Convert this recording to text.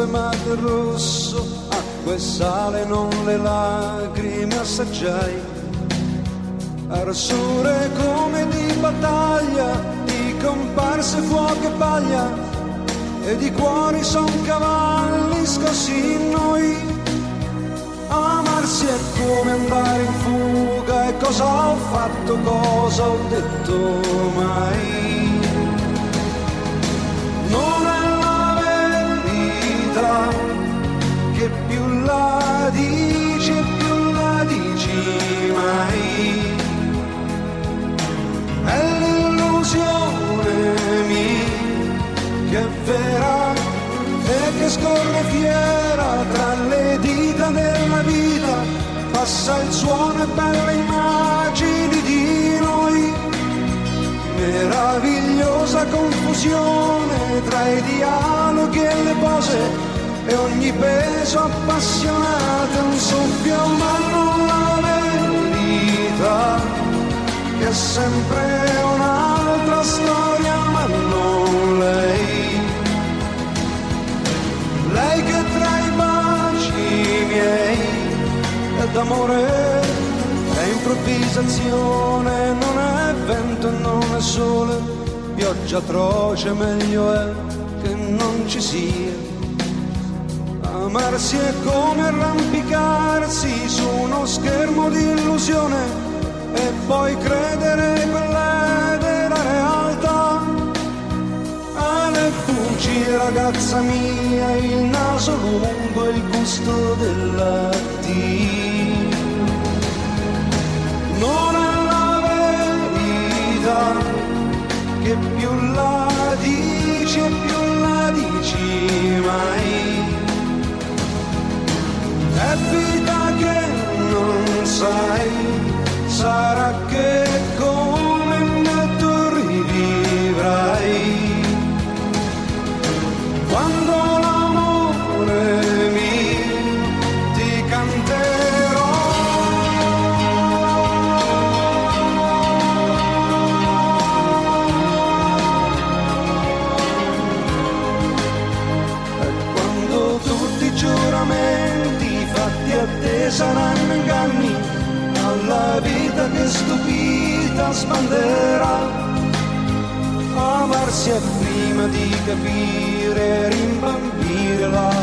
sangue ma del rosso, acqua e sale non le lacrime assaggiai. Arsure come di battaglia, di comparse fuoco e paglia, e di cuori son cavalli scossi in noi. Amarsi è come andare in fuga, e cosa ho fatto, cosa ho detto mai. Non è la verità, che più la dici e più la dici mai. È l'illusione mia che è vera e che scorre fiera tra le dita della vita, passa il suono e belle immagini di noi. Meravigliosa confusione tra i dialoghi e le pose, e ogni peso appassionato è un soffio, ma non la verità, che è sempre un'altra storia, ma non lei. Lei che tra i baci miei è d'amore, è improvvisazione, non è vento e non è sole, pioggia atroce, meglio è che non ci sia. Amarsi è come arrampicarsi su uno schermo di illusione, e poi credere quella della realtà. Ale bugie ragazza mia, il naso lungo e il gusto della T. Non è la verità, che più la dici e più la dici mai. È vita che non sai, sarà che come me tu rivivrai. Quando l'amore ti canterò. E quando tutti i giuramenti fatti a te saranno inganni, alla vita che stupita sbanderà. Amarsi è prima di capire, rimbambire la